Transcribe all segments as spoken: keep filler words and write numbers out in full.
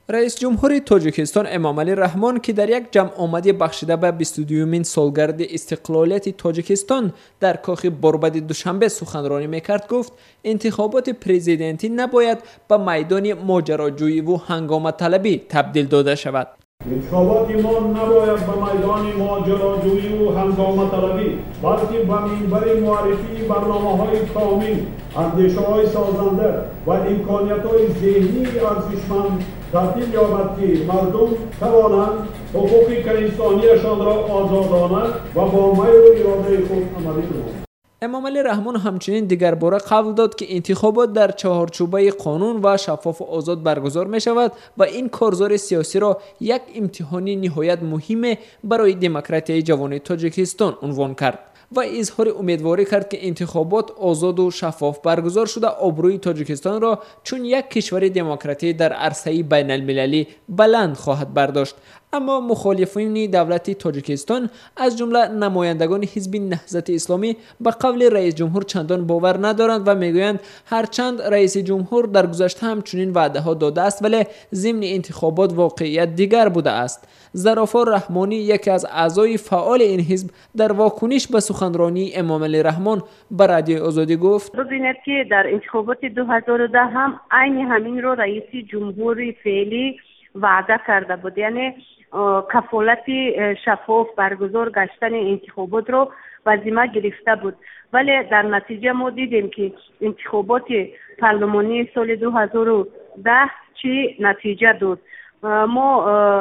رئیس جمهور تاجیکستان امامعلی رحمان که در یک جمع آمدی بخشیده به بیست و دومین سالگرد استقلالیت تاجیکستان در کاخ باربد دوشنبه سخنرانی میکرد، گفت انتخابات پرزیدنتی نباید به میدان ماجراجویی و هنگامه طلبی تبدیل داده شود. انتخابات ما نباید به میدان ماجراجویی و هنگامه طلبی، بلکه به منبر معرفی برنامه‌های کامل، اندیشه‌های سازنده و امکانیت‌های ذهنی ارزشمند تبدیل یابد که مردم توانند حقوق انسانیشان را آزادانه و با میل و اراده خود عملی نمایند. امامعلی رحمان همچنین دیگر باره قول داد که انتخابات در چهارچوبه قانون و شفاف و آزاد برگزار می شود و این کارزار سیاسی را یک امتحانی نهایت مهم برای دموکراسی جوان تاجیکستان عنوان کرد و اظهار امیدواری کرد که انتخابات آزاد و شفاف برگزار شده آبروی تاجیکستان را چون یک کشور دموکراتی در عرصه بین المللی بلند خواهد برداشت. اما مخالفین دولت تاجیکستان از جمله نمایندگان حزب نهضت اسلامی به قول رئیس جمهور چندان باور ندارند و میگویند هرچند رئیس جمهور در گذشته هم چنین وعده ها داده است ولی ضمن انتخابات واقعیت دیگر بوده است. ظرافا رحمانی یکی از اعضای فعال این حزب در واکنش به سخنرانی امامعلی رحمان به رادیو آزادی گفت: ببینید که در انتخابات دو هزار و ده هم عین همین رو رئیس جمهور فعلی وعده کرده بود، یعنی کفالت شفاف برگزار گشتن انتخابات رو وظیفه گرفته بود، ولی در نتیجه ما دیدیم که انتخابات پارلمانی سال دو هزار و ده چی نتیجه داد. ما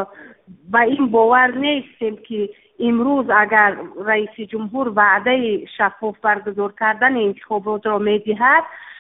با این باور نیستیم که امروز اگر رئیس جمهور وعده شفاف برگزار کردن انتخابات را میدهد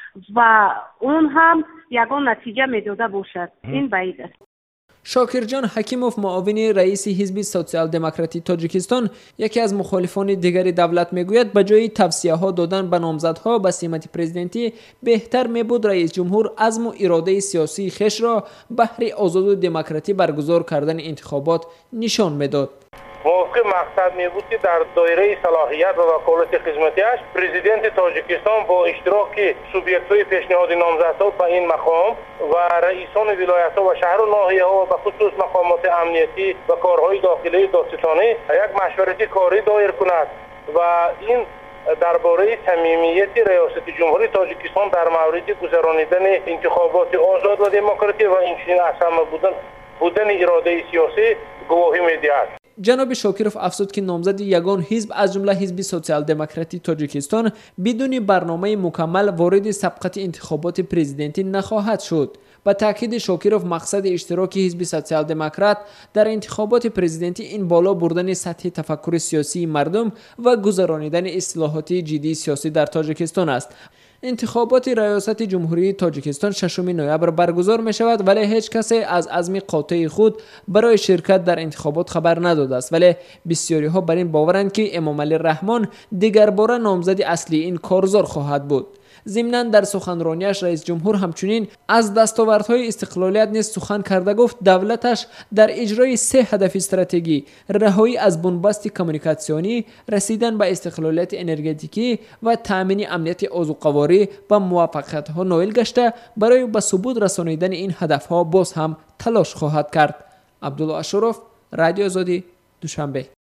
و اون هم یگان نتیجه میداده باشد، این بعید است. شاکرجان حکیموف معاون رئیس حزب سوسیال دموکراتی تاجیکستان یکی از مخالفان دیگر دولت میگوید به جای توصیه ها دادن به نامزدها به سمت پرزیدنتی بهتر میبود رئیس جمهور عزم و اراده سیاسی خویش را بهر آزاد و دموکراتی برگزار کردن انتخابات نشان میداد. موافق مقصد می بود که در دایره صلاحیت و وکالت خدمتیش پرزیدنت تاجیکستان با اشتراک سوبیکت‌های پیشنهاد نامزدها به این مقام و رئیسان ولایت‌ها و شهر و ناحیه‌ها و به خصوص مقامات امنیتی و کارهای داخلی دادستانی یک مشورت کاری دایر کند و این درباره صمیمیت ریاست جمهوری تاجیکستان در مورد گذرانیدن انتخابات آزاد و دموکراتی و اینچنین اصلا بودن بودن اراده سیاسی گواهی می‌دهد. جناب شاکرف افزود که نامزد یگان حزب از جمله حزب سوسیال دموکراتی تاجیکستان بدون برنامه مکمل وارد سبقت انتخابات پرزیدنتی نخواهد شد. با تاکید شاکرف مقصد اشتراک حزب سوسیال دموکرات در انتخابات پرزیدنتی این بالا بردن سطح تفکر سیاسی مردم و گذرانیدن اصلاحات جدی سیاسی در تاجیکستان است. انتخابات ریاست جمهوری تاجیکستان ششم نوامبر برگزار می شود ولی هیچ کسی از عزم قاطع خود برای شرکت در انتخابات خبر نداده است، ولی بسیاری ها بر این باورند که امامعلی رحمان دیگر باره نامزد اصلی این کارزار خواهد بود. ضمناً در سخنرانیش رئیس جمهور همچنین از دستاوردهای استقلالیت نیز سخن کرده، گفت دولتش در اجرای سه هدف استراتژی رهایی از بنبست کمیونیکاسیونی، رسیدن به استقلالیت انرژتیکی و تامین امنیت عضوقواری و موفقیت‌ها نائل گشته برای به ثبوت رسانیدن این هدف‌ها باز هم تلاش خواهد کرد. عبدالله اشرف، رادیو آزادی، دوشنبه.